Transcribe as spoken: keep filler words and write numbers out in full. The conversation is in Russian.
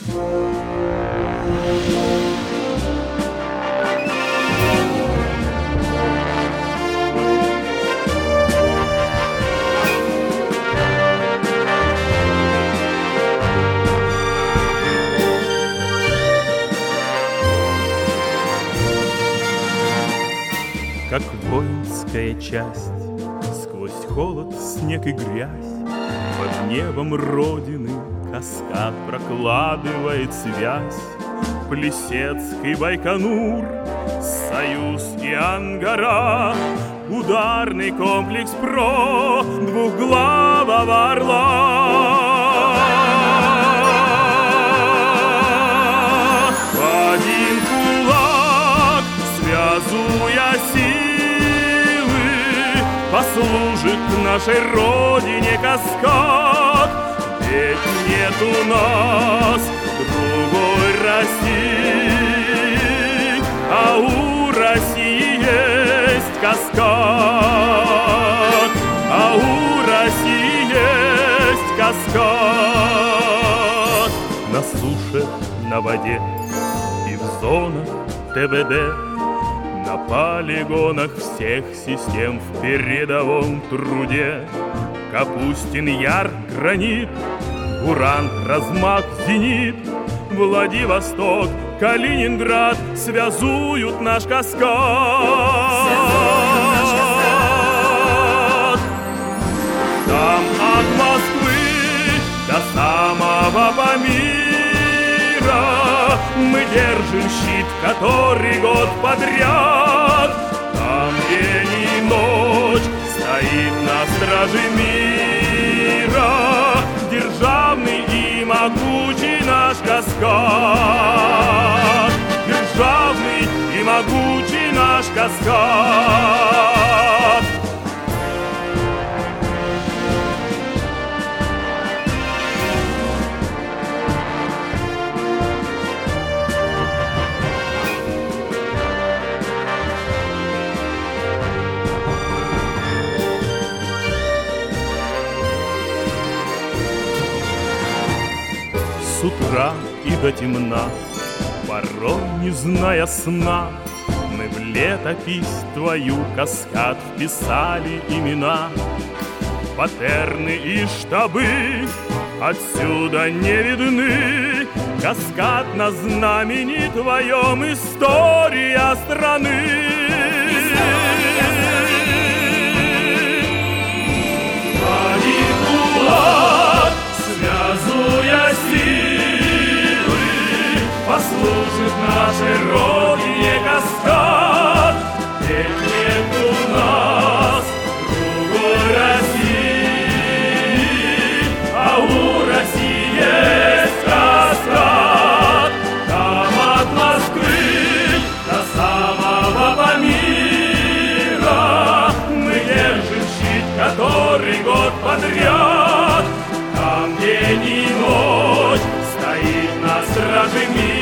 Как воинская часть, сквозь холод, снег и грязь, под небом Родины каскад прокладывает связь. Плесецк и Байконур, Союз и Ангара, ударный комплекс ПРО двухглавого орла. В один кулак, связуя силы, послужит нашей Родине каскад. Ведь нет у нас другой России, а у России есть каскад, а у России есть каскад. На суше, на воде и в зонах ТВД, на полигонах всех систем в передовом труде. Капустин Яр, гранит, Уран, размах, зенит, Владивосток, Калининград связуют наш каскад. Связуют наш каскад. Там от Москвы до самого Памира мы держим щит, который год подряд. Там день и ночь стоит на страже мира державный и могучий наш каскад. Державный и могучий наш каскад. С утра и до темна, порой не зная сна, мы в летопись твою каскад вписали имена. Патерны и штабы отсюда не видны, каскад на знамени твоем история страны. Один кулак, связуя силы, послужит нашей Родине каскад. Ведь нет у нас другой России, а у России есть каскад. Там от Москвы до самого Памира мы держим щит, который год подряд. Там день и ночь стоит на страже мира